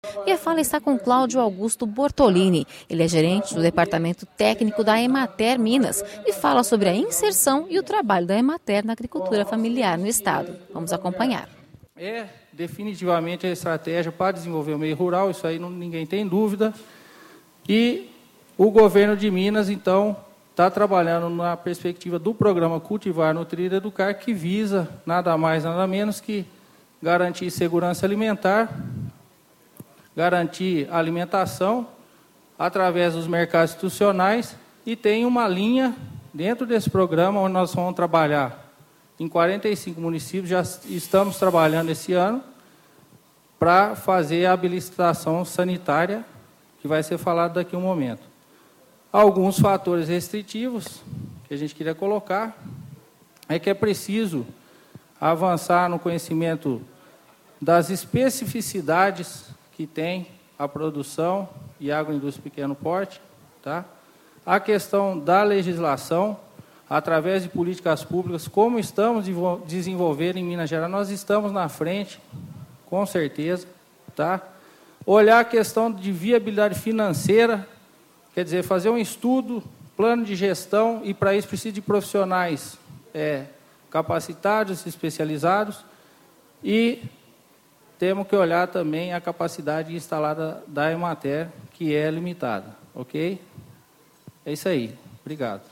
E a fala está com Cláudio Augusto Bortolini. Ele é gerente do Departamento Técnico da Emater Minas e fala sobre a inserção e o trabalho da Emater na agricultura familiar no estado. Vamos acompanhar. É definitivamente a estratégia para desenvolver o meio rural, isso aí ninguém tem dúvida. E o governo de Minas, então, está trabalhando na perspectiva do programa Cultivar, Nutrir e Educar, que visa nada mais, nada menos que garantir segurança alimentar, garantir alimentação através dos mercados institucionais, e tem uma linha dentro desse programa onde nós vamos trabalhar em 45 municípios, já estamos trabalhando esse ano, para fazer a habilitação sanitária, que vai ser falado daqui a um momento. Alguns fatores restritivos que a gente queria colocar é que é preciso avançar no conhecimento das especificidades que tem a produção e agroindústria pequeno porte, tá? A questão da legislação, através de políticas públicas, como estamos desenvolvendo em Minas Gerais, nós estamos na frente, com certeza, tá? Olhar a questão de viabilidade financeira, quer dizer, fazer um estudo, plano de gestão, e para isso precisa de profissionais capacitados, especializados, e temos que olhar também a capacidade instalada da Emater, que é limitada, ok? É isso aí. Obrigado.